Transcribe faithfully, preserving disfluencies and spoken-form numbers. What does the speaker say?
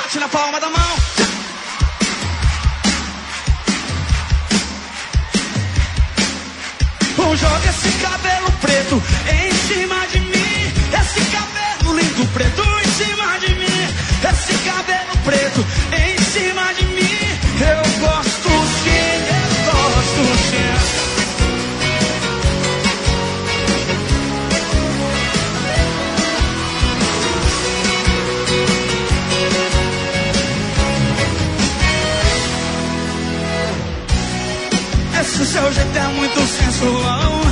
bote na palma da mão. Joga esse cabelo preto em cima de mim. Esse cabelo lindo preto em cima de mim. Esse cabelo preto em cima de mim. Eu gosto sim, eu gosto sim. Esse seu jeito é muito sensual.